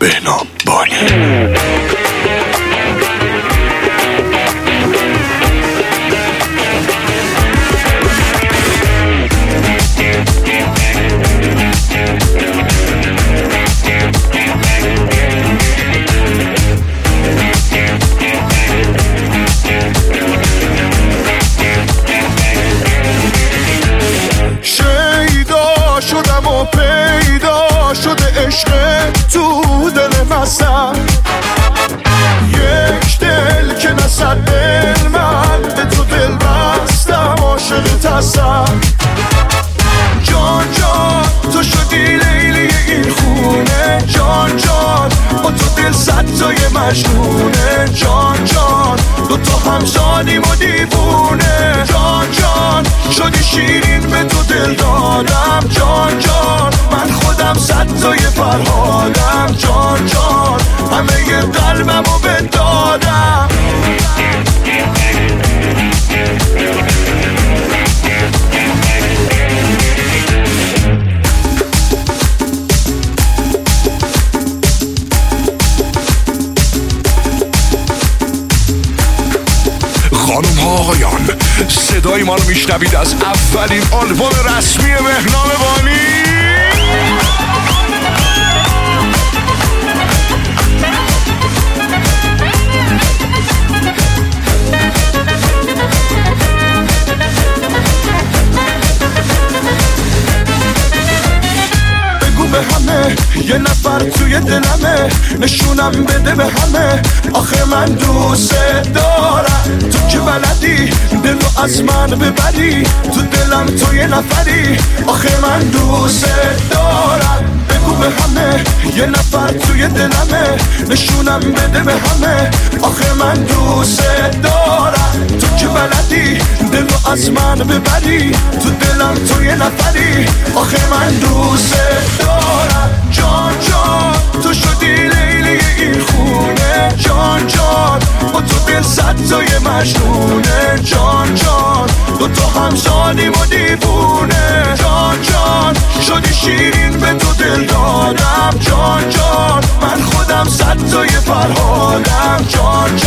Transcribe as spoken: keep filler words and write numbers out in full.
بهنام بانی. شیدا شدم و پیدا شده عشق تو دل مسم، یک دل که نصد دل من به تو دل بستم، عاشق هستم. جان جان تو شدی لیلی این خونه، جان جان با تو دل صد تای مجنونه، جان جان دو تا همزادیم و دیوونه، جان جان شدی شیرین به تو دل دادم، جان جان من خودم صد تای فرهادم، جان جان همه ی قلبم رو بدادم. خانم ها آقایان، صدای ما رو میشنوید از اولین آلبوم رسمی بهنام بانی. به همه یه نفر توی دلمه، نشونم بده به همه آخه من دوست دارم. تو که بلدی دلو از من ببری، تو دلم تو یه نفری آخه من دوست دارم. بگو به همه یه نفر توی دلمه، نشونم بده به همه آخه من دوست دارم. تو که بلدی دلو از من ببری، تو دلم تو یه نفری آخه من دوست دارم. جان جان تو شدی لیلی این خونه، جان جان با تو دل صد تای مجنونه، جان جان دو تا همزادیم و دیوونه، جان جان شدی شیرین به تو دل دادم، جان جان من خودم صد تای فرهادم، جان